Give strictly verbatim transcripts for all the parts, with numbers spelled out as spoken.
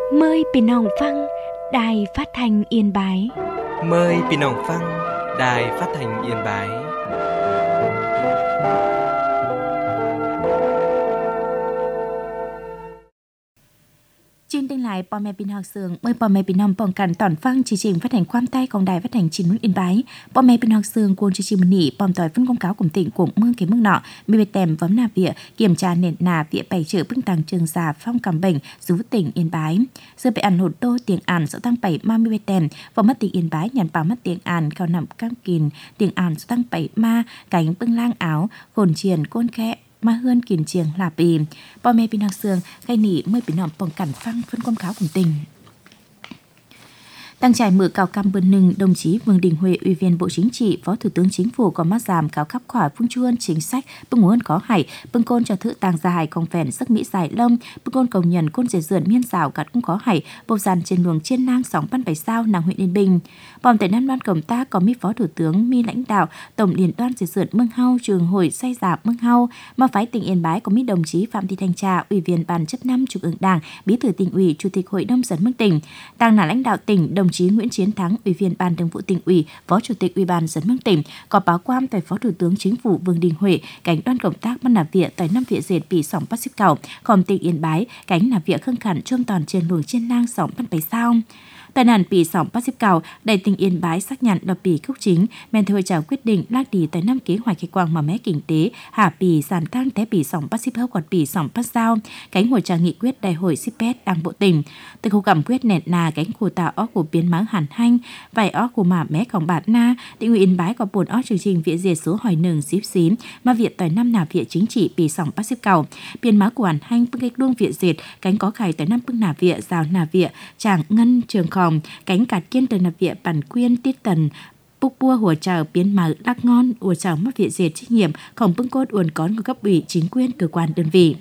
Mờiพี่น้องฟังđài phát thanh Yên Bái. Mời พี่น้องฟัง Đài Phát thanh Yên Bái. Chuyên tin lạiพ่อแม่พี่น้องเสืองเมื่อพ่อแม่พี่น้องป้องกันตอนฟังchương trình phát hànhความใต้ของđài phát hành chín nước Yên Bái. พ่อแม่พี่น้องเสืองควรchương trìnhมื้อนี้ป้อมต่อยphân công cáo cùng tỉnh của mương cái mương nọมีไปแต้มvấm nà vỉa kiểm tra nền nà vỉa bảy chữ bưng tàng trường giả phong cầm bệnh rú tỉnh Yên Bái. Giờ bị ăn hột đô tiếng An sẽ tăng bảy ma mươi tèm và mất tỉnh Yên Bái nhận bảo mất tiếng An cao nằm cam kìn tiếng An sẽ tăng bảy ma cánh bưng lang áo cồn chiền côn khẽมาเฮือนกินเชียงลาปีพ่อแม่พี่น้องเสืองใครหนีเมื่อพี่น้องป้องกันฟังเพิ่นความขาวของติ่งTăng trải mở cao cam bần nừng, đồng chí Vương Đình Huệ, Ủy viên Bộ Chính trị, Phó Thủ tướng Chính phủ có mắt giảm cáo khắp khỏa phương chuôn chính sách, bưng nguồn có hải, bưng côn cho thự tàng gia hải công phèn sức Mỹ giải lông, bưng côn công nhận côn dễ dượn miên rào cắt cũng có hải, bầu dàn trên luồng chiên nang sóng ban bảy sao nàng huyện Yên Bình. Bòm tại năm đoan công tác có mi Phó Thủ tướng mi lãnh đạo tổng liên đoàn dễ dượn mương hau trường hội say giả mương hau, mà phái tỉnh Yên Bái có mi đồng chí Phạm Thị Thanh Trà, Ủy viên Ban chấp năm Trung ương Đảng, Bí thư tỉnh ủy, Chủ tịch Hội nông dân mương tỉnh, tàng là lãnh đạo tỉnh đồng chí Nguyễn Chiến Thắng, Ủy viên Ban Thường vụ tỉnh ủy, Phó Chủ tịch Ủy ban dân mương tỉnh, có báo quan tại Phó Thủ tướng Chính phủ Vương Đình Huệ, cánh đoàn công tác ban làm việc tại năm viện dệt bị sóng bắt xếp cầu, còn tỉnh Yên Bái, cánh làm việc khăng khẳng trương toàn trên luồng trên nang sóng ban bảy sao. Tại nạn bị sóng bắt xếp cầu, đại tỉnh Yên Bái xác nhận đập bị khúc chính, men theo trào quyết định lác đi tại năm kế hoạch khai quang mà mé kinh tế, hạ bị sản tăng té bị sóng bắt xếp hấp quạt bị sóng bắt sao, cánh hội trà nghị quyết đại hội xếp pet đang bộ tỉnh. Từ khu cảm quyết nẹt nà cánh khu tạo óc của biến máng hàn hanh, vài óc của mà méของbạt na, tỉnh ủy Yên Bái có buồn óc chương trình viện diệt số hỏi nừng xíp xím, mà viện tại năm nà viện chính trị bị sóng bắt xếp cầu, biến máng của hàn hanh bưng cách luông viện diệt, cánh có khải tại năm bưng nà viện rào nà viện, tràng ngân trường khòng, cánh cạt kiên từ nà viện bản quyên tiết tần, búc bua hùa trào biến màu đắc ngon hùa trào mất viện diệt trách nhiệm khổng bưng cốt uồn cón của cấp ủy chính quyền cơ quan đơn vị.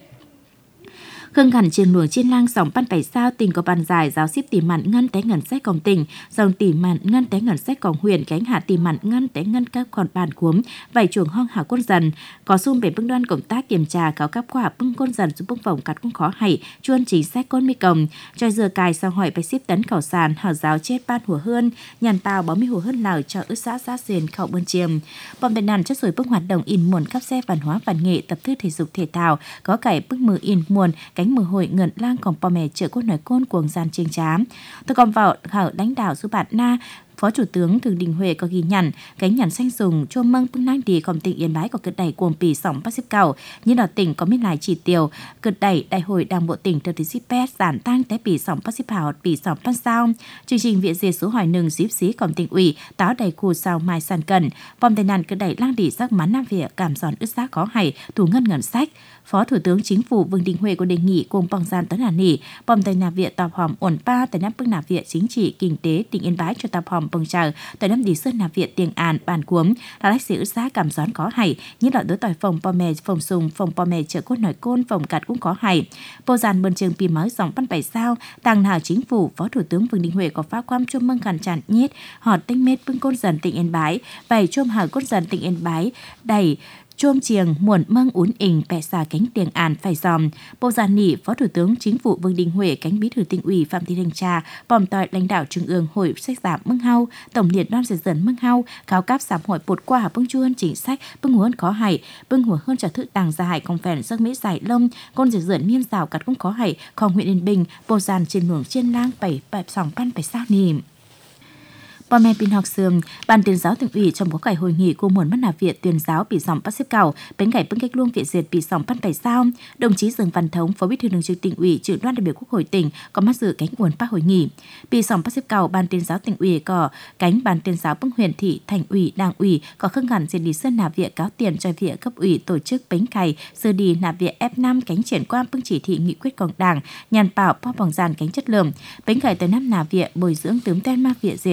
Khương khẩn trên luồng trên lang sóng ban bảy sao tỉnh có bàn giải giáo xếp tỷ mặn ngân té ngân sách công tỉnh, dòng tỷ mặn ngân té ngân sách công huyện cánh hạ tỷ mặn ngân té ngân các còn bàn cuống vài chuồng hong hảo quân dần có xung về bưng đoan công tác kiểm tra cáo cấp quả bưng quân dần giúp bưng phòng cắt cũng khó hay chuôn chính sách con mi công cho giờ cài sau hỏi phải xếp tấn khảo sàn hảo giáo chết ban hùa hơn nhàn tàu bó mi hùa hơn lào cho ước xã xã xền khẩu bơn chiêm bom bên nàn chất rồi bưng hoạt động in muôn cấp xe văn hóa văn nghệ tập thức thể dục thể thao có cải bưng mờ in muôn cánh mờ hội ngẩn lang còn po mẹ trợ cốt nói côn cuồng gian chiêng chám. Tôi còn vào khảo lãnh đạo giúp bạn na Phó Thủ tướng Thường Đình Huệ có ghi nhận cánh nhàn xanh dùng cho măng bưng năng đi còn tỉnh Yên Bái có cực đẩy cuồng pì sóng bắt xếp cầu như là tỉnh có miết lại chỉ tiêu cực đẩy đại hội đảng bộ tỉnh từ tí pet giảm tăng té pì sóng bắt xếp hảo pì sóng bắt sao chương trình viện diệt số hỏi nừng xíp xí còn tỉnh ủy táo đầy khu sao mai sàn cần vòng tai nạn cực đẩy lang đi sắc mán nam việt cảm giòn ướt xác khó hay thủ ngân ngân sách. Phó Thủ tướng Chính phủ Vương Đình Huệ có đề nghị cùng bằng gian tấn hà nỉ bom tay nà viện tập hòm ổn ba tại năm bưng nà viện chính trị kinh tế tỉnh Yên Bái cho tập hòm bằng trào tại năm đi sơn nà viện tiền an bàn cuống là lách sĩ ướt xác cảm gión có hay như là đối tỏi phòng po mè phòng sùng phòng po mè trợ cốt nói côn phòng cạt cũng có hay bầu dàn bần trường pì mới dòng ban bảy sao tàng nào Chính phủ Phó Thủ tướng Vương Đình Huệ có phát quam chôm măng khàn tràn nhiết họt tinh mết bưng côn dần tỉnh Yên Bái vài chôm hở côn dần tỉnh Yên Bái đầy chôm chiềng muộn măng ún ỉnh bẹ xà cánh tiền an phải dòm bầu giàn nỉ Phó Thủ tướng Chính phủ Vương Đình Huệ cánh bí thư tỉnh ủy Phạm Thị Thanh Trà bòm tỏi lãnh đạo Trung ương Hội sách giảm mương hau tổng liên đoàn dần dần mương hau cáo cáp giảm hội bột qua bưng chuôn chính sách bưng huấn khó hay bưng hùa hơn trả thức đàng gia hải công phèn giấc mỹ giải lông côn dần dần miên rào cắt cũng khó hay còn huyện Yên Bình bầu giàn trên luồng trên lang bảy bảy sòng ban bảy sao nỉ.พ่อแม่พี่น้องเสืองban tuyên giáo tỉnh ủy trong bối cảnh hội nghị của muôn mắt nà viện tuyên giáo bị sóng bắt xếp cầu bến cải bưng cách luông viện diệt bị sóng ban bảy sao đồng chí Dương Văn Thống phó bí thư thường trực tỉnh ủy trưởng đoàn đại biểu Quốc hội tỉnh có mắt dự cánh uốn bác hội nghị bị sóng bắt xếp cầu ban tuyên giáo tỉnh ủy có cánh ban tuyên giáo bưng huyện thị thành ủy đảng ủy có khương hẳn diệt đi sơn nà viện cáo tiền cho viện cấp ủy tổ chức bến cải sơ đi nà viện ép năm cánh triển quan bưng chỉ thị nghị quyết của đảng nhàn bảo po bằng giàn cánh chất lượng bến cải tới năm nà viện bồi dưỡng tướng tên ma viện diệt chính trị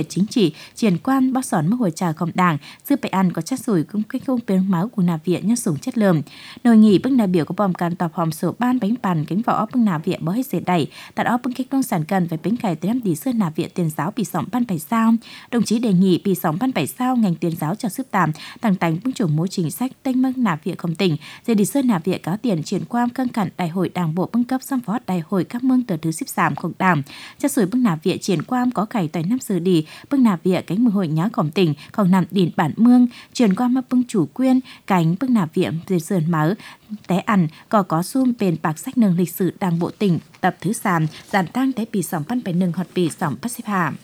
trị triển quan bác sòn mức hồi trà cộng đảng sư bày ăn có chất sủi cũng cách không biến máu của nà viện nhân sủng chất lượng nội nghị bưng đại biểu có bom can tọp hòm sổ ban bánh bàn cánh vỏ bưng nà viện bó hết dệt đẩy tại đó bưng cách nông sản cần phải bánh cải tới năm đi sơn nà viện tiền giáo bị sỏng ban bảy sao đồng chí đề nghị bị sỏng ban bảy sao ngành tiền giáo cho sức tạm tăng tánh bưng chủ mối chính sách tênh mâng nà viện không tỉnh dễ đi sơn nà viện cáo tiền triển quan căng cản đại hội đảng bộ bưng cấp xăm phó đại hội các mương tờ thứ xếp giảm cộng đảng chất sủi bưng nà viện triển quan có cải tại năm giờ đi bưng nà viện cánh mười hội nhá cổng tỉnh còn nằm điển bản mương triển quan mà bưng chủ quyên cánh bưng nà viện dệt sườn máu té ăn có có xung bền bạc sách nâng lịch sử đảng bộ tỉnh tập thứ sàm giàn tăng té bị sỏng ban bảy nâng hoạt bị sỏng bắt xếp hàm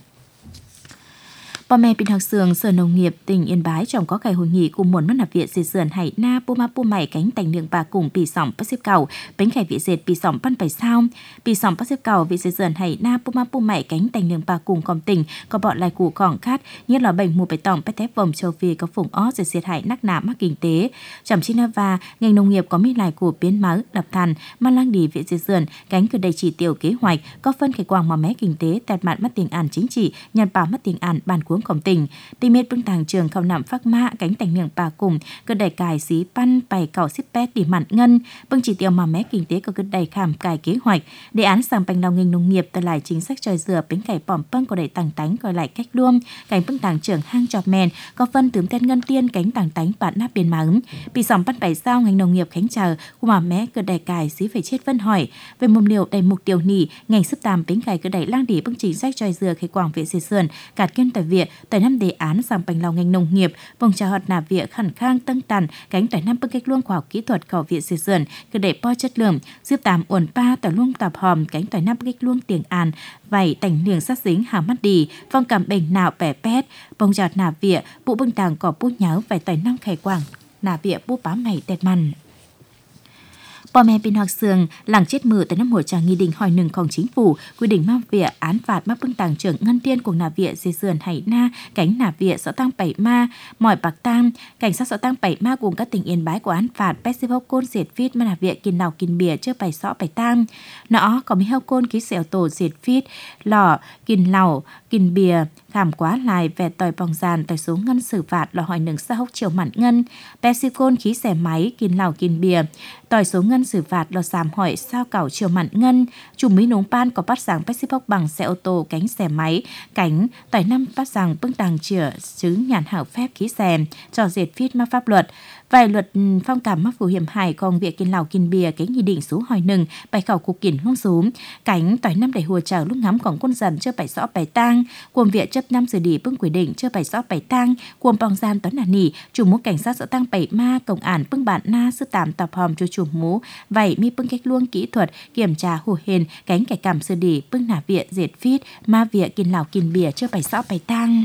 Bà mẹ bình học sường Sở Nông nghiệp tỉnh Yên Bái trong có ngày hội nghị cùng muốn mất nạp viện dệt sườn hải na pô ma pô mày cánh tành đường bà cùng bị sỏng bắt xếp cầu bánh khải vị dệt bị sỏng ban bảy sao bị sỏng bắt xếp cầu vị dệt sườn hải na pô ma pô mày cánh tành đường bà cùng còn tỉnh có bọn lại củ cỏng khát như là bệnh mùa bày tỏng bét thép vòng châu phi có phủng ó dệt diệt hải nắc nạ mắc kinh tế chậm chi na và ngành nông nghiệp có mi lại của biến máu đập than man lang đi viện dệt sườn cánh cửa đầy chỉ tiêu kế hoạch có phân khải quang mà mé kinh tế tẹt mạn mất tiền an chính trị nhàn bảo mất tiền an bàn cuống cổng tỉnh tình miết bưng tàng trường khảo nạm phác mã cánh tành miệng bà cùng cơ đầy cài xí pan bày cảo xếp pét đi mặn ngân bưng chỉ tiêu mà mé kinh tế có cơ đầy khảm cài kế hoạch đề án sang bành lao ngành nông nghiệp từ lại chính sách tròi dừa bánh cải bỏm bưng có đầy tàng tánh gọi lại cách luôn cánh bưng tàng trường hang chọp mèn có phân tướng tên ngân tiên cánh tàng tánh bạn nắp biên má ứng bị sòng bắt bảy sao ngành nông nghiệp khánh chờ của mà mé cơ đầy cài xí phải chết vân hỏi về mồm liều đầy mục tiêu nỉ ngành sức tàm bánh cải cơ đầy lang đỉ bưng chính sách tròi dừa khai quảng viện diệt sườn cạt kiên tại viện tại năm đề án sang bành lao ngành nông nghiệp vòng trà hoạt nạp viện khẩn khang tăng tàn cánh tại năm bưng cách luông khoa học kỹ thuật khảo viện diệt sườn cơ đầy po chất lượng giúp tàm uẩn pa tại luông tạp hòm cánh tại năm bưng cách luông tiền an vảy tành liềng sát dính hàm mắt đi phong cảm bềnh nào bẻ pét vòng trà nạp viện bộ bưng tàng cỏ bút nháo vảy tại năm khải quảng nạp viện bút bám mày tẹt mằn Bà mẹ bình học sường làng chết mử tại năm hội trà nghị định hỏi nừngของchính phủ quy định mang viện án phạt mắc bưng tàng trưởng ngân tiên của nạp viện dây sườn hải na cánh nạp viện xã tăng bảy ma mỏi bạc tam cảnh sát xã tăng bảy ma cùng các tỉnh Yên Bái của án phạt festival côn diệt phít mà nạp viện kiên nào kiên bìa chưa bảy xã bảy tam nó có mấy heo côn ký xẻo tổ diệt phít lò kiên lẩu kiên bìa khảm quá lại về tòi bòng giàn tòi số ngân xử phạt là hỏi nừng xã hốc chiều mặn ngân pepsicon khí xẻ máy kiên lẩu kiên bìa tòi số ngân xử phạt là giảm hỏi sao cảo chiều mặn ngân chủ mỹ núng pan có bắt giảng pepsico bằng xe ô tô cánh xẻ máy cánh tòi năm bắt giảng bưng tàng chữa chứ nhàn hảo phép khí xẻ cho diệt phít ma pháp luật vài luật phong cảm mắc phù hiểm hải còn việc kiên lào kiên bìa cái nghị định số hỏi nừng bài khảo cục kiển hương số cánh tỏi năm đầy hùa chờ lúc ngắm còn quân dần chưa bài rõ bài tang cuồng viện chấp năm giờ đi bưng quy định chưa bài rõ bài tang cuồng bong gian toán nà nỉ chủ mũ cảnh sát sẽ tăng bảy ma công an bưng bản na sư tạm tập hòm cho chủ mũ vậy mi bưng cách luông kỹ thuật kiểm tra hùa hền cánh cải cảm sư đi bưng nà viện diệt phít ma viện kiên lào kiên bìa chưa bài rõ bài tang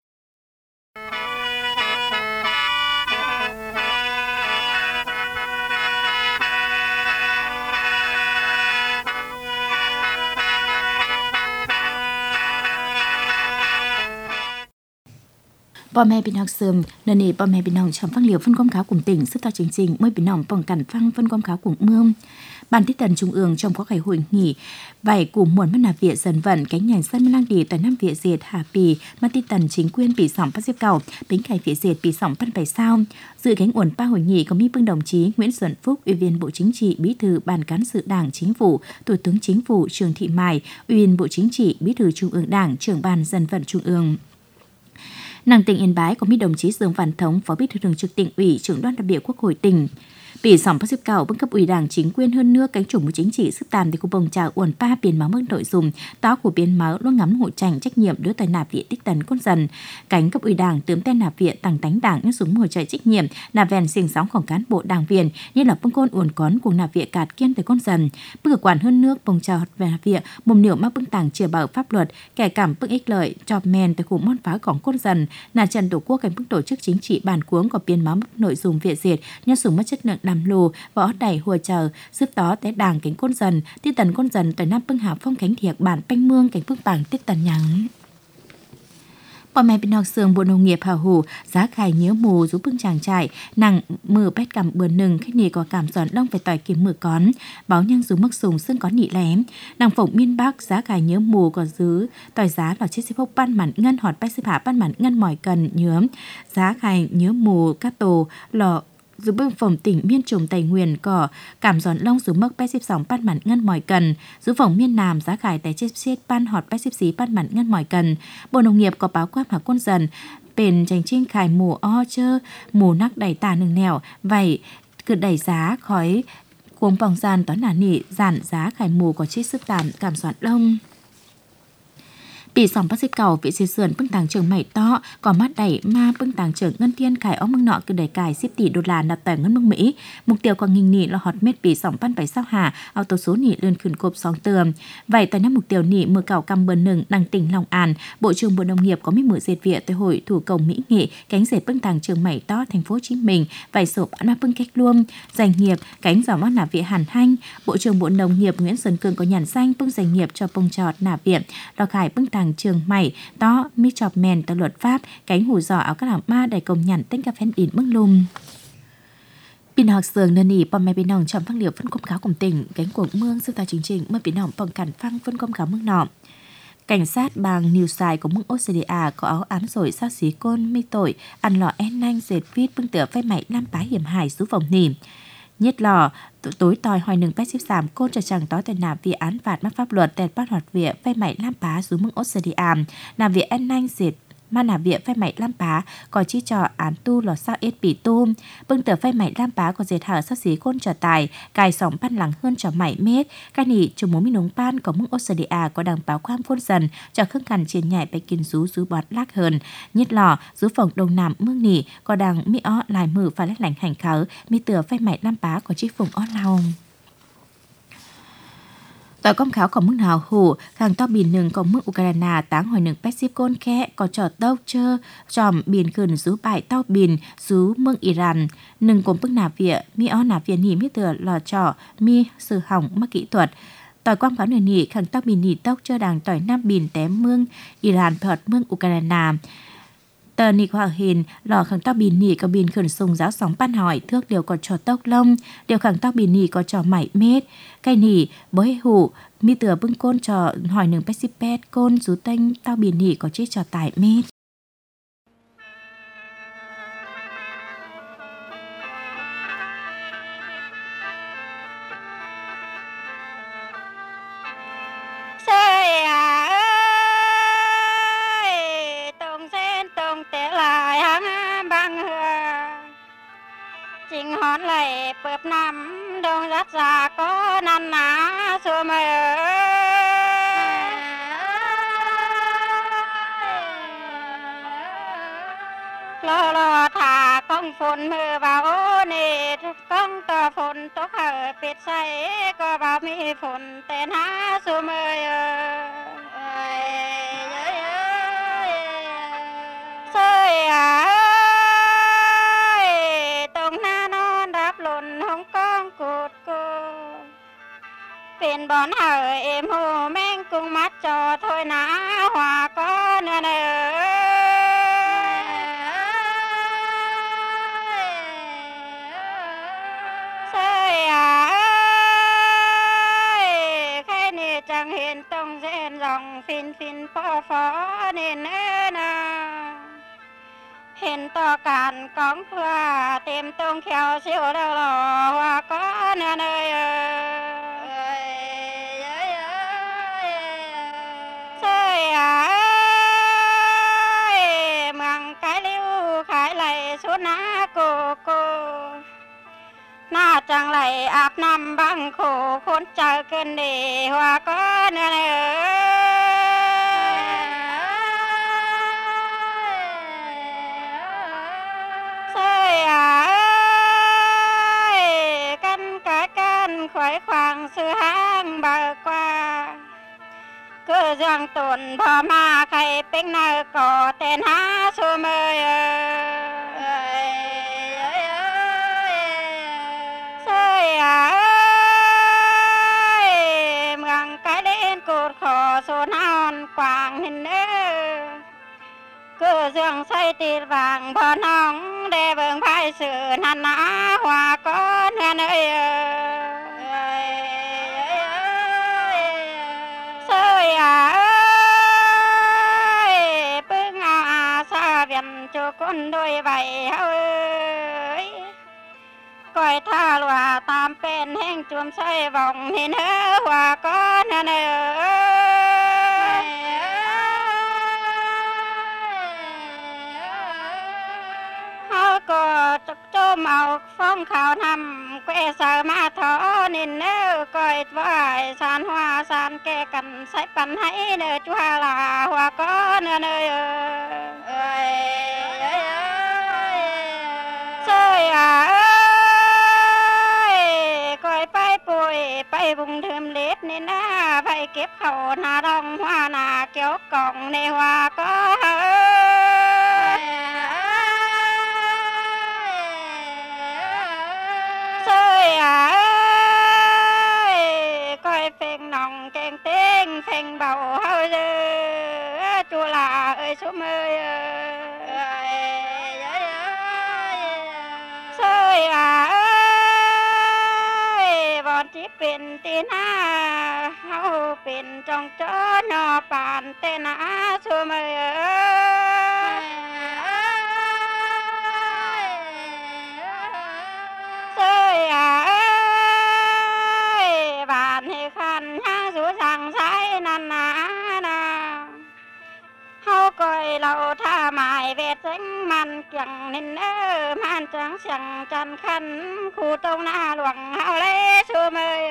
Bà mẹ bình học sườn, nơi này bà mẹ bình học trong phát liệu phân công cáo cùng tỉnh sức tạo chương trình mới bình học bằng cảnh phăng phân công cáo cùng mương. Ban tiết tần trung ương trong có ngày hội nghị vậy cùng muốn mất nạp viện dần vận cánh nhành sân lang đi tại năm viện diệt hà bì mà tiết tần chính quyền bị sỏng bắt xếp cầu bến cải viện diệt bị sỏng bắt bảy sao dự cánh uẩn ba hội nghị có mi bưng đồng chí Nguyễn Xuân Phúc ủy viên bộ chính trị bí thư ban cán sự đảng chính phủ thủ tướng chính phủ Trương Thị Mai ủy viên bộ chính trị bí thư trung ương đảng trưởng ban dân vận trung ương. Nàng tỉnh Yên Bái có mi đồng chí Dương Văn Thống, phó bí thư thường trực tỉnh ủy, trưởng đoàn đại biểu Quốc hội tỉnh. Bị sỏng bắt xếp cầu bưng cấp ủy đảng chính quyền hơn nữa cánh chủ một chính trị sức tàn thì của bồng trào uẩn pa biến máu mức nội dung đó của biến máu luôn ngắm hộ trành trách nhiệm đối tài nạp viện tích tấn con dần cánh cấp ủy đảng tướng tên nạp viện tăng tánh đảng những súng hồi chạy trách nhiệm nạp vèn sinh sóngของcán bộ đảng viên như là bưng côn uẩn cón cùng nạp viện cạt kiên tới con dần bưng quản hơn nước bồng trào về nạp viện mồm niệu mắc bưng tàng chia bảo pháp luật kẻ cảm bưng ích lợi chọc men tới cùng món pháของcon dần là trần tổ quốc cánh bưng tổ chức chính trị bản cuống có biến máu nội dung viện diệt như súng mất chất lượng đàm lù võ đẩy hùa chờ giúp đó té đảng cánh côn dần tiết tần côn dần tới năm bưng hạp phong cánh thiệt bản banh mương cánh phước bảng tiết tần nhắng Bọn mẹ bên học sường Bộ Nông nghiệp hào hủ giá khai nhớ mù giúp bưng chàng trại nặng mưa bét cầm bữa nừng khách nì có cảm giòn đông về tỏi kiếm mưa cón báo nhang dù mức sùng xương có nị lém nàng phổng miên bắc giá khai nhớ mù có giữ tỏi giá là chiếc xếp hốc ban mặn ngân họt bách xếp hạ ban mặn ngân mỏi cần nhớ giá khai nhớ mù cát tổ lò dù bưng phòng tỉnh miên trùng tài nguyên cỏ cảm giòn lông dù mức bách xếp sóng ban mặn ngân mỏi cần dù phòng miên nam giá khải tại chết chết ban họt bách xếp xí ban mặn ngân mỏi cần. Bộ Nông nghiệp có báo quát mà quân dần bền tranh trinh khải mù o chơ mù nắc đẩy tà nừng nẻo vậy cứ đẩy giá khói cuống vòng gian toán nả nỉ giản giá khải mù có chiếc sức tạm cảm giòn lông. Bị sòng bác xếp cầu vị xì sườn bưng tàng trường mày to có mắt đẩy ma bưng tàng trường ngân thiên khải óng mưng nọ cứ đẩy cài xếp tỷ đô la nạp tài ngân mưng Mỹ mục tiêu còn nghìn nị là hot mét bị sòng ban bảy sao hà ao tố số nị lươn khẩn cộp sóng tường vậy tại năm mục tiêu nị mưa cào căm bờ nừng đăng tỉnh Long An Bộ trưởng Bộ Nông nghiệp có mấy mưa dệt viện tới hội thủ công mỹ nghệ cánh dệt bưng tàng trường mày to thành phố Hồ Chí Minh vậy sổ bán ma bưng cách luôn doanh nghiệp cánh giỏ mắt nạp viện Hàn Hanh Bộ trưởng Bộ Nông nghiệp Nguyễn Xuân Cường có nhàn danh bưng doanh nghiệp cho bông trọt nạp viện lò khải bưng tàng trường mày to mi chọp mèn tờ luật pháp cánh hủ giỏ áo các làm ma đầy công nhận tên cà phê in bưng lùm Pin học sường nền nỉ bom mẹ bên nòng chọn phăng liệu phân công cáo cùng tỉnh cánh cuồng mương sư tài chính trình mưa bên nòng bằng cản phăng phân công cáo mương nọ cảnh sát bang New Side của mương Australia có áo án rồi sát xí côn mi tội ăn lò en nanh dệt vít bưng tựa phê mày nam bá hiểm hải xuống vòng nỉ nhất lò tối tòi hoài nừng bách xếp giảm côn cho chẳng tối tên nạp vì án phạt mắc pháp luật tên bắt hoạt viện phê mày lam bá xuống mức Australia nạp viện en nanh dệt mà nạp viện phê mày lam bá có chi trò án tu lò sao ít bị tu bưng tờ phê mày lam bá có dệt hở sát xí côn trở tài cài sòng pan lắng hơn cho mày mét cái nỉ chung mối mi nông pan có mức Australia có đằng báo khoam phôn dần cho khương cằn trên nhảy bay kinh rú rú bọt lác hơn nhất lò rú phòng đông nam mương nỉ có đằng mi ó lại mử và lách lành hành khớ mi tờ phê mày lam bá có chi phùng ó lao tỏi công kháo có mức nào hủ khang to bìn nừng có mức Ukraine táng hồi nừng Pexip côn khe có trò tâu chơ tròm bìn khẩn rú bại tao bìn rú mương Iran nừng cùng bức nạp viện mi ó nạp viện nỉ mi tựa lò trò mi sư hỏng mắc kỹ thuật tỏi quang pháo nửa nỉ khang to bìn nỉ tóc chơ đàng tỏi nam bìn té mương Iran phật mương Ukraine tờ nị hòa hình lò khẳng tóc bìn nỉ có bìn khẩn sùng giáo sóng pan hỏi thước đều có trò tóc lông đều khẳng tóc bìn nỉ có trò mảy mét cây nỉ bới hủ mi tựa bưng côn trò hỏi nừng pexipet côn rú tanh tao bìn nỉ có chiếc trò tải mét hòn lại bợp nằm đông rất già có năn ná xua mơ lo lo thả con phun mưa vào nề con tờ phun tốt hở biệt say có vào mi phun tên há xua mơ sơi àเป็นบอนเห่อเอ็มหูแม่งกุ้งมัดจอถอยหนาหัวก็เนื้อเนื้อเสียแค่นี้จังเห็นต้องเส้นรองฟินฟินพอฟอเน้นเนื้อนาเห็นต่อการกองเพื่อเต็มตรงเขียวเสียวแล้วหล่อหัวก็เนื้อเนื้อจังไหลอาบน้ำบังโขคนเจอเกินเดีหัวก็เนื้อเนื้อเสียกันกะกันขวายขวางซื้อห้างเบิกว่าคือเรื่องตนพอมาใครเป็นเนื้อก่อเต้นหาสูเมยเมืองไกลเล่นกูดขอโซนอนกวางเห็นเด้อก็ đường xây tiền vàng bờ nông để vườn phai sự năn ná hoa có nè nơi sơi à ơi bưng à xa viện cho con đôi vậy ơi coi tha lòa tam bên heng chuom xoay vòng nên hơ hoa có nè nơi có chúc cho màu phong khảo nằm quê sở ma thọ nên nếu coi vài sàn hoa sàn kê cần sách cần hãy nơi chúa là hoa có nơi nơi ơi trời à ơi coi bay bụi bay vùng thơm lết nên na bay kiếp khẩu na đông hoa na kéo còng này hoa có phèn bầu hơi chua là ơi số mươi sơi à ơi bọn chỉเป็นtin à hậuเป็นtrong chó nhỏ bàn tên à số mươi sơi à ơi bàn thì khăn nhang rủ rằng sai năn ná na hao coi lâu tha mài về tránh man chẳng nên ơ man chẳng chẳng chân khăn khu tông na luồng hao lê xua mơi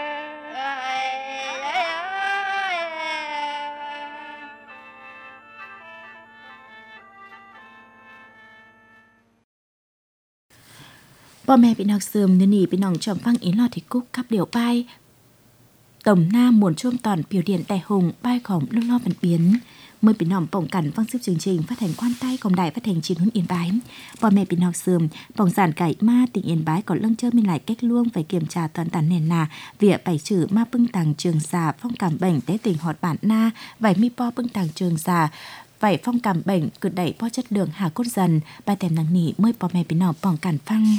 พ่อแม่พี่น้องเสริมเนื้อหนีพี่น้องจอมฟังอินลอดที่กุ๊กกับเดี่ยวป้ายต่มหน้าหมุนช่วงตอนเปียวเดียนแต่หงป้ายของเรื่องรอบเป็นเปียนเมื่อพี่น้องป้องกันฟังซิบchương trình phát hành quan tayของđài phát hành chín huấn yên báiพ่อแม่พี่น้องเสริมป้องsản cải ma tỉnh yên bái còn lưng chơi mình lại cách luông phải kiểm tra toàn tàn nền nà vỉa bảy chữ ma bưng tàng trường già phong cảm bệnh tế tỉnh họt bản na vải mi po bưng tàng trường già vải phong cảm bệnh cực đẩy po chất lượng hà cốt dần bài tèm nắng nỉ mớiพ่อแม่พี่น้องป้องกันฟัง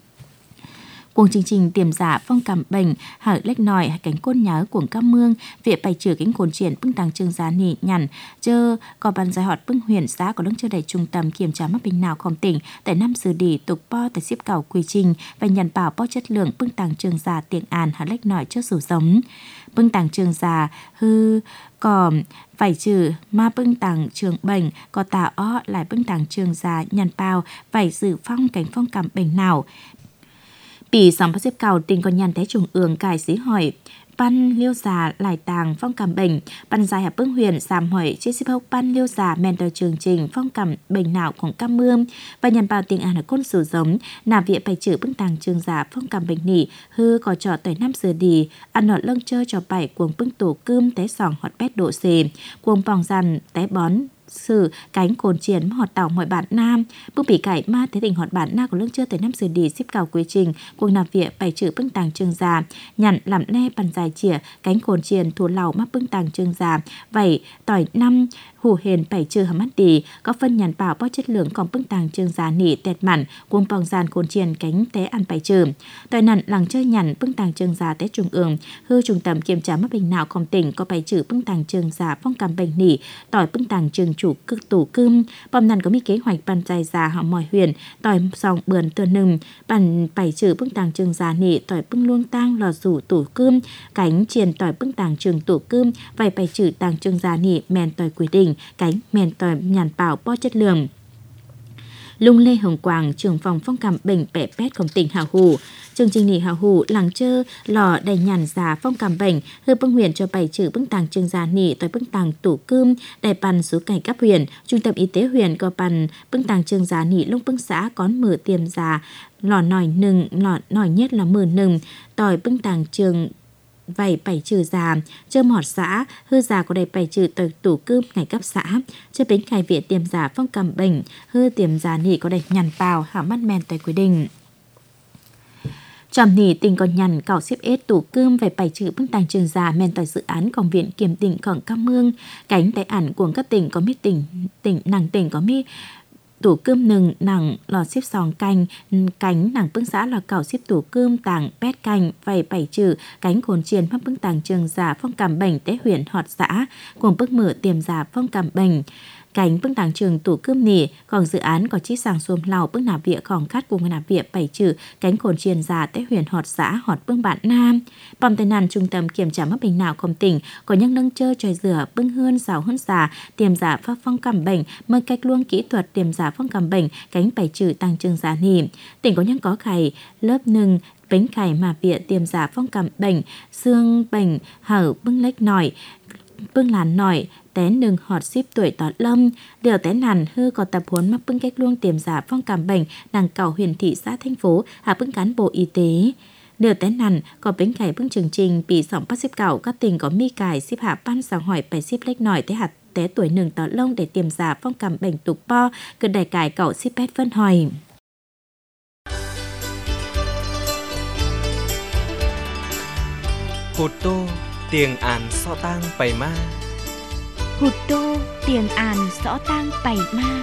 cuồng chương trình tiềm giả phong cảm bệnh hở lách nòi cánh côn nhớ cuồng cam mương viện bày trừ cánh cồn triển bưng tàng trường giá nỉ nhằn chơ có bàn giải họt bưng huyền xã có đứng chưa đầy trung tâm kiểm tra mắc bệnh nào không tỉnh tại năm xử đi tục po tại xếp cầu quy trình và nhằn bảo po chất lượng bưng tàng trường giả tiền an hở lách nòi trước sủ giống bưng tàng trường giả hư có phải trừ ma bưng tàng trường bệnh có tà ó lại bưng tàng trường giả nhằn bao phải dự phong cánh phong cảm bệnh nàoปีสองพันสิบเก้าติงกอนยันแต่จุงเอืองกายสีหอยปั้นเลี้ยวซาหลายต่างฟ้องกำเบ่งปันใจหับเปิ้งเวียนสามหอยเจ็ดสิบหกปั้นเลี้ยวซาแมนเตอร์เชิงจริงฟ้องกำเบ่งหนาวของกำเมืองปัญญาเปล่าติงอ่านก้นสู่สมนาเวียไปจื้อเปิ้งต่างเชิงซาฟ้องกำเบ่งหนีฮือก่อจอดต่อยน้ำเสือดีอันหนอดเลิ่งเจอจอไปกวงเปิ้งตู่กึมแต่สองหอดแปดโดเซกวงปองจันแต่บอนsử cánh cồn chiến họt tàu mọi bản nam bưng bị cải ma thế tình họt bản na của lương chưa tới năm xử đi xếp cầu quy trình cuồng nạp viện bảy chữ bưng tàng trường già nhận làm ne bàn dài chìa cánh cồn chiến thua lầu mắc bưng tàng trường già vậy tỏi năm hủ hền bảy chữ hàm mắt đi có phân nhàn bảo bao chất lượng còn bưng tàng trường già nỉ tẹt mặn cuồng bòng giàn cồn chiến cánh té ăn bảy chữ tỏi nặn làng chơi nhàn bưng tàng trường già té trung ương hư trung tâm kiểm tra mắc bệnh nào không tỉnh có bảy chữ bưng tàng trường già phong cảm bệnh nỉ tỏi bưng tàng trường chủ cực tủ cơm bom nằn có mi kế hoạch bàn dài già họ mỏi huyền tỏi sòng bườn tơ nừng bàn bảy chữ bưng tàng trường già nỉ tỏi bưng luông tang lò rủ tủ cơm cánh triền tỏi bưng tàng trường tủ cơm vài bảy chữ tàng trường già nỉ mèn tỏi quy định cánh mèn tỏi nhàn bảo bo chất lượng Lung Lê Hồng Quảng, trưởng phòng phong cảm bệnh bẻ pétของtỉnh Hào Hủ. Chương trình nỉ Hào Hủ làng chơ lò đầy nhàn giả phong cảm bệnh hư bưng huyền cho bảy chữ bưng tàng trường giả nỉ tới bưng tàng tủ cơm đại bàn số cải cấp huyền trung tâm y tế huyền có bàn bưng tàng trường giả nỉ lông bưng xã có mở tiềm giả lò nòi nừng lò nòi nhất là mờ nừng tỏi bưng tàng trường vảy bảy trừ già chơ mọt xã hư già có đầy bảy trừ tới tủ cơm ngày cấp xã chơ bến khai viện tiềm giả phong cầm bệnh hư tiềm giả nỉ có đầy nhằn bào hảo mắt men tới quy định trầm nỉ tình còn nhằn cảo xếp ết tủ cơm về bảy trừ bưng tàng trường già men tới dự án còn viện kiểm tỉnh cổng Cam Mương cánh tại ảnh của các tỉnh có mi tỉnh tỉnh nàng tỉnh có mi tủ cơm nừng nặng lò xếp sòng canh cánh nặng bưng xã lò cảo xếp tủ cơm tảng pét canh vầy bảy chữ cánh cồn chiên mắc bưng tảng trường giả phong cảm bệnh tế huyện họt xã cùng bức mở tiềm giả phong cảm bệnh cánh bưng tảng trường tủ cơm nỉ còn dự án có chi sàng xuông lào bưng nạp vịa còn cắt cùng nạp vịa bảy chữ cánh cồn chiên giả tế huyện họt xã họt bưng bạn nam bom tên nàn trung tâm kiểm tra mắc bệnh nào không tỉnh có những nâng chơi tròi rửa bưng hơn rào hơn giả tiềm giả pháp phong cảm bệnh mơ cách luôn kỹ thuật tiềm giả phong cảm bệnh cánh bảy chữ tăng trường giả nỉ tỉnh có những có khải lớp nừng bánh khải mà vịa tiềm giả phong cảm bệnh xương bệnh hở bưng lách nổi bưng làn nổi té nừng họt ship tuổi tọt lâm điều té nàn hư có tập huấn mắc bưng cách luôn tiềm giả phong cảm bệnh nàng cầu huyện thị xã thành phố hạ bưng cán bộ y tế điều té nàn có bánh cải bưng chương trình bị sỏng bắt ship cảo các tỉnh có mi cải ship hạ ban sàng hỏi bài ship lách nổi té hạt té tuổi nừng tọt lông để tiềm giả phong cảm bệnh tục po cứ đại cải cậu ship pet phân hỏi Hụt tô tiền án so tang bày ma hụt tô tiền án rõ tang bày ma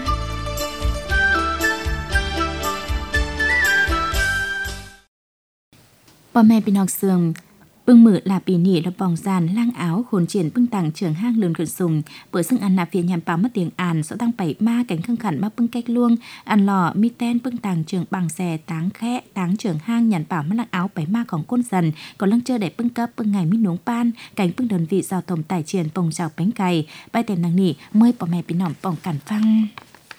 bò mẹ bị nọc sườn bưng mự là bì nỉ là bòng giàn lang áo khôn triển bưng tàng trường hang lươn khẩn sùng bữa xưng ăn nạp phía nhằm báo mất tiền án rõ tăng bảy ma cánh khương khẩn ma bưng cách luông ăn lò mi ten bưng tàng trường bằng xè táng khẽ táng trường hang nhàn bảo mất lang áo bảy ma còn côn dần còn lăng chơi để bưng cấp bưng ngày mi nuống pan cánh bưng đơn vị giao thông tải triển bồng chảo bánh cày bay tiền nàng nỉ mơi bò mẹ bị nỏm bỏng cản phăng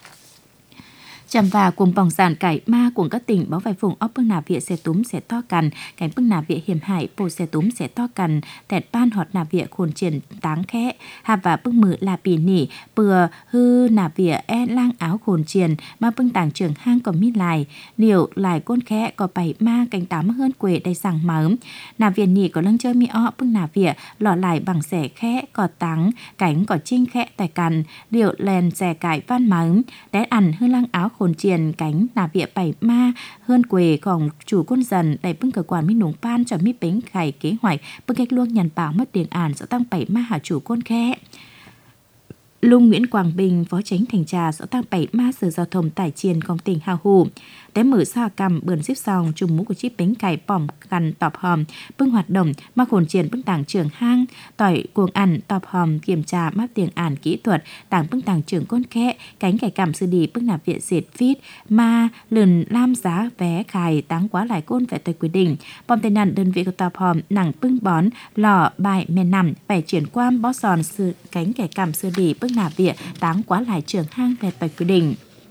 chằm và cuồng bỏng giàn cải ma cuồng các tỉnh báo vài vùng óc bưng nạp vịa xe túm xe to cằn cánh bưng nạp vịa hiểm hải bồ xe túm xe to cằn tẹt ban họt nạp vịa khôn triển táng khẽ hà và bưng mự là bì nỉ bừa hư nạp vịa e lang áo khôn triển mà bưng tàng trường hang còn mít lại liều lại côn khẽ có bảy ma cánh tám hơn quê đầy sàng mớm nạp vịa nỉ có lưng chơi mi ọ bưng nạp vịa lọ lại bằng xẻ khẽ có táng cánh có trinh khẽ tại cằn liều lèn xẻ cải van mớm té ăn hư lang áo khôn triển cánh nạp vịa bảy ma hơn quê còn chủ quân dần đầy bưng cơ quan mi núng pan cho mi bánh khải kế hoạch bưng cách luôn nhằn bảo mất tiền ản sẽ tăng bảy ma hạ chủ quân khẽ Lung Nguyễn Quang Bình, Phó Chánh Thành Trà, Sở Tăng Bảy Ma Sở Giao thông Tải Chiên, Công tỉnh Hào Hủ. Té mở xa cầm bườn xếp sòng trùng mũ của chiếc bánh cải bỏng gần tọp hòm bưng hoạt động mà khổn triển bưng tảng trường hang tỏi cuồng ăn tọp hòm kiểm tra map tiền ản kỹ thuật tảng bưng tảng trường côn khẽ cánh cải cảm sư đi bưng nạp viện diệt phít ma lườn lam giá vé khải táng quá lại côn về tới quy định bom tên nạn đơn vị của tọp hòm nặng bưng bón lò bài men nằm phải chuyển quan bó giòn sư cánh cải cảm sư đi bưng nạp viện táng quá lại trường hang về tới quy định.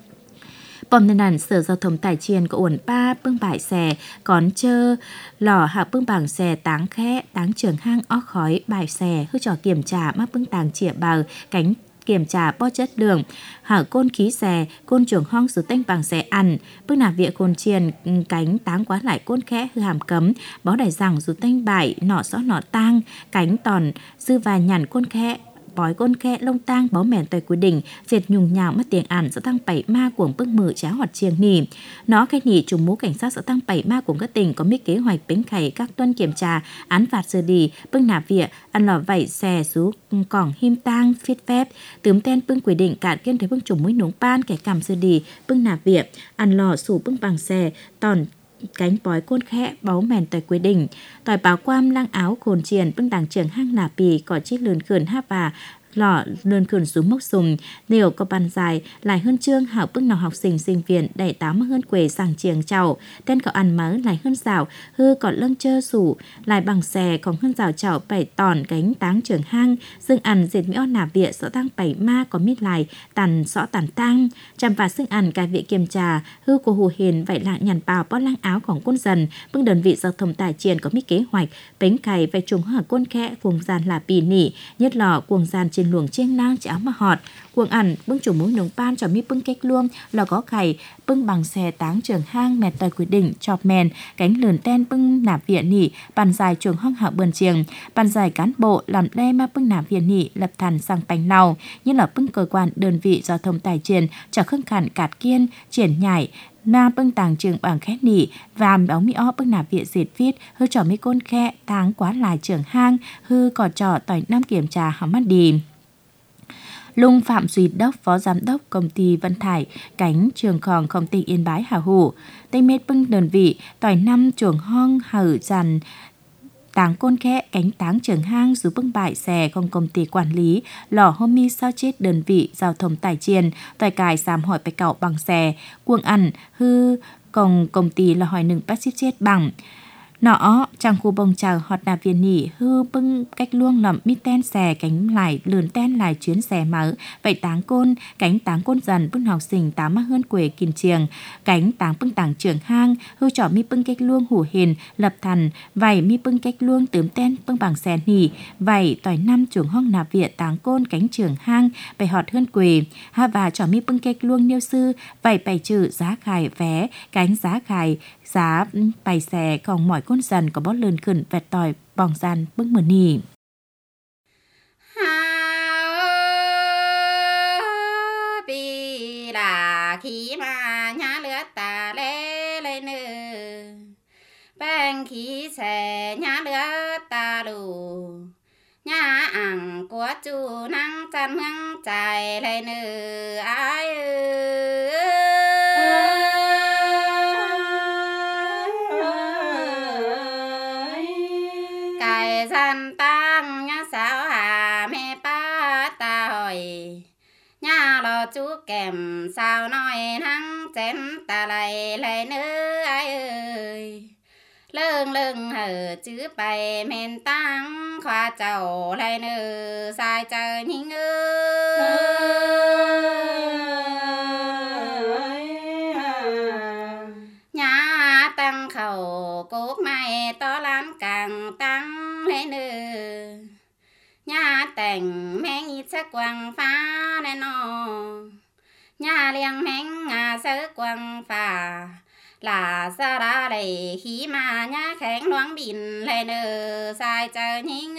Bom tên nạn Sở Giao thông Tải Chiên có uẩn ba bưng bãi xe còn chơ lò hạ bưng bảng xe táng khẽ táng trường hang ó khói bãi xe hư trò kiểm tra mắc bưng tàng chĩa bào cánh kiểm tra bó chất đường hở côn khí xe côn trường hong số tanh bằng xe ăn bưng nạp viện côn chiên cánh táng quá lại côn khẽ hư hàm cấm bó đài rằng số tanh bãi nọ xó nọ tang cánh tòn dư và nhằn côn khẽ bói côn khe lông tang bó mèn tời quy định diệt nhung nhào mất tiền ản sẽ tăng bảy ma cuồng bức mự cháo hoạt chiêng nỉ nó khai nỉ trùng mũ cảnh sát sẽ tăng bảy ma cuồng các tỉnh có mấy kế hoạch bến khẩy các tuân kiểm tra án phạt xử đi bưng nạp viện ăn lò vẩy xè sú cỏng him tang phiết phép tướm ten bưng quy định cạn kiên thấy bưng trùng mũi núng pan kẻ cảm xử đi bưng nạp viện ăn lò sủ bưng bằng xè tòn cánh bói côn khẽ báu mèn tời quy định tỏi báo quam lang áo khồn triền bưng đảng trưởng hang nà pì có chiếc lươn khườn hát và lọ lươn khườn xuống mốc sùng nếu có bàn dài lại hơn chương hảo bưng nào học sinh sinh viên đẩy tám hơn quề sang chiềng chậu tên có ăn mớ lại hơn rào hư còn lâng chơ sủ lại bằng xe còn hơn rào chậu bảy tòn cánh táng trưởng hang dương ăn diệt mỹ o nà viện rõ tăng bảy ma có mít lại tàn rõ tàn tang chăm và xương ăn cài viện kiểm tra hư của hù hiền vậy lại nhằn bào bó lang áoของquân dần bưng đơn vị giao thông tải chiền có mít kế hoạch bánh cày về trùng hở côn khẽ vùng gian là pì nỉ nhất lò cuồng gian trên luồng chiêng nang cháo mà họt cuồng ẩn bưng chủ mũi nồng pan cho mi bưng cách luông lò có khải bưng bằng xe táng trường hang mẹt tời quy định chọp mèn cánh lườn ten bưng nạp viện nỉ bàn dài trường hong hạ bườn chiềng bàn dài cán bộ làm le mà bưng nạp viện nỉ lập thần sang bánh lau như là bưng cơ quan đơn vị giao thông tài triền trở khưng khẩn cạt kiên triển nhảy na bưng tàng trường bằng khét nỉ và béo mi o bưng nạp viện diệt viết hư trò mi côn khe táng quá lại trường hang hư cỏ trò tỏi năm kiểm tra hỏng mắt đi Lung Phạm Duy Đốc, Phó Giám đốc Công ty Vân Thải, cánh trường khòng Công ty Yên Bái Hà Hủ. Tây mết bưng đơn vị, tỏi năm chuồng hong hở dàn táng côn khẽ cánh táng trường hang dù bưng bại xè không công ty quản lý lò hôm mi sao chết đơn vị giao thông tài chiền tỏi cài xàm hỏi bạch cạo bằng xè cuồng ăn hư công công ty là hỏi nừng bác xít chết bằng nọ trang khu bông chào họt nà viên nỉ hư bưng cách luông lầm mi ten xè cánh lại lườn ten lại chuyến xè mở vậy táng côn cánh táng côn dần bưng học sinh tám má hơn quê kìm chiềng cánh táng bưng táng trường hang hư trỏ mi bưng cách luông hủ hiền lập thần vậy mi bưng cách luông tướm ten bưng bằng xè nỉ vậy tỏi năm chuồng hong nà viện táng côn cánh trường hang vậy họt hơn quê ha và trỏ mi bưng cách luông niêu sư vậy bày trừ giá khải vé cánh giá khải giá bày xè còn mỏi côn dần có bó lươn khẩn vẹt tỏi bòng gian bưng mờ nì. Vì là khi mà nhá lửa ta lê lê nư bèn khí xè nhá lửa ta đủ nhá ẳng của chú năng chân hăng chạy lê nư ai cái dân tăng nhá sao hà mẹ ba ta hỏi nhá lo chú kèm sao nói năng chén ta lại lại nữa ai ơi lưng lưng hở chữ bày men tăng khoa chầu lại nữa sai chờ nhinh ơi nhá tăng khẩu cốt mai to lắm càng tăng lên nữa nhà tình men ít sắc quang phá nên nó nhà liang men ngà sơ quang phá là sa ra đầy khí mà nhà khánh loáng bìn lên nữa sai chờ nhinh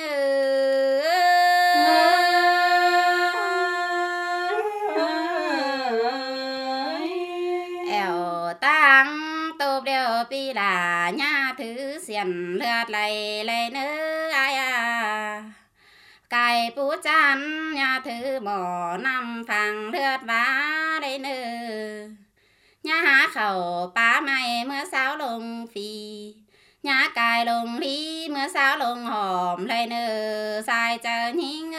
eo tăng tụp đều pi là nhà thứ xiển lượt lại lên nữa ai à cài bú chăn nhà thứ bỏ năm phẳng lượt vá đây nữa nhà há khẩu bá mày mưa sao lùng phì nhà cài lùng ly mưa sao lùng hòm lên nữa sai chờ nhinh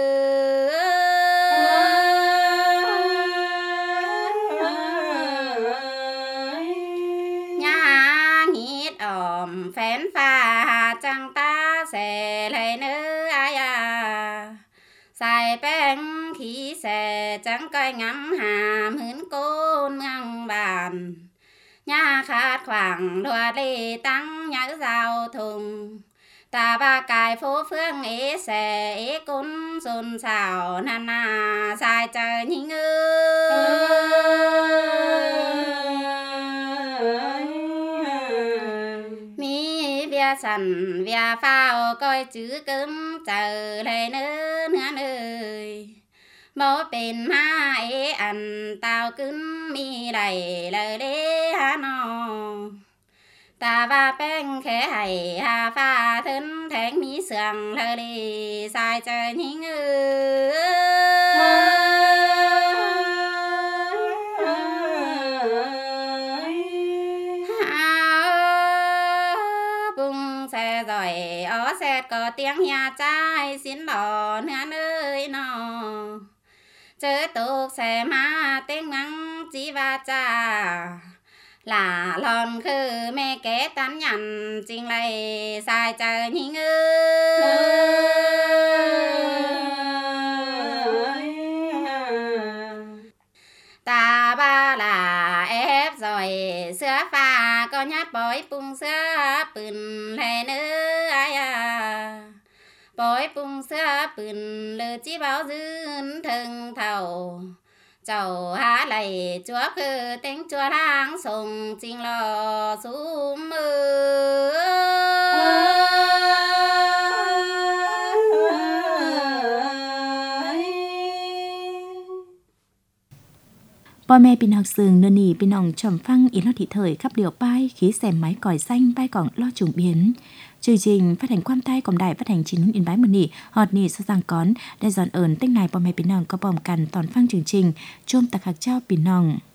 nhà nghít ỏm phén pha chẳng ta sẽ lên nữa ai à xài bánh khí xe chẳng coi ngắm hàm hướn côn ngang bàn nhà khát khoảng đùa đi tăng nhớ giao thùng ta ba cài phố phương ế xe ế cún xôn xào nà nà xài chờ nhinh ơi mi vía sẵn vía phao coi chữ cấm chờ lên nữa nữa ơi bố bên má ế ăn tao cứng mi đầy lời đế hà nò ta va beng khẽ hay hà pha thân thánh mi sườn lời đi sai chờ nhinh ơi rồi ó xét có tiếng nhà trai xin bỏ nữa nơi nó chớ tục xe má tiếng mắng chỉ va cha là lòn khư mẹ kế tán nhằn chính lại sai chờ nhinh ơi ta ba là ép rồi sữa pha có nhát bói bung sữa bừng lệ nữ ai à bói bung sữa bừng lư chỉ báo dưng thân thầu chầu há lầy chúa khư tính chúa lang sùng chính lò xuống mưa พ่อแม่พี่น้องซึ่งเนื้อนี่พี่น้องชมฟังอินทธิเถยขับเดี่ยวป้ายkhí xe máy còi xanh bay còn lo trùng biến chương trình phát hành quan tay của đài phát hành chính in bái mần nỉ họt nỉ sao giang cónได้dọnเอิญตั้งนายพ่อแม่พี่น้องก็พร้อมกันตอนฟังchương trình chôm tạc hạcเจ้าพี่น้อง